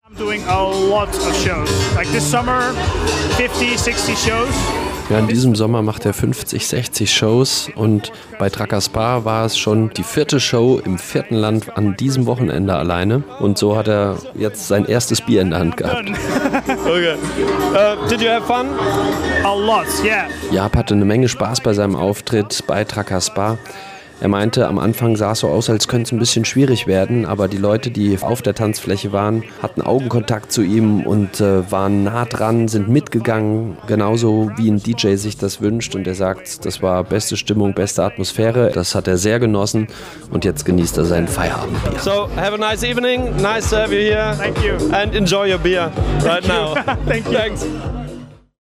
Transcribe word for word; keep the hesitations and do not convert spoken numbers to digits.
I'm doing a lot of shows. Like this summer, fifty, sixty shows. Ja, in diesem Sommer macht er fünfzig, sechzig Shows und bei Tracker Spa war es schon die vierte Show im vierten Land an diesem Wochenende alleine und so hat er jetzt sein erstes Bier in der Hand gehabt. Okay. Uh, did you have fun? A lot, yeah. Jaap hatte eine Menge Spaß bei seinem Auftritt bei Tracker Spa. Er meinte, am Anfang sah es so aus, als könnte es ein bisschen schwierig werden, aber die Leute, die auf der Tanzfläche waren, hatten Augenkontakt zu ihm und äh, waren nah dran, sind mitgegangen, genauso wie ein D J sich das wünscht. Und er sagt, das war beste Stimmung, beste Atmosphäre. Das hat er sehr genossen und jetzt genießt er sein Feierabendbier. So, have a nice evening. Nice to have you here. Thank you. And enjoy your beer right now. Thank you. Thanks.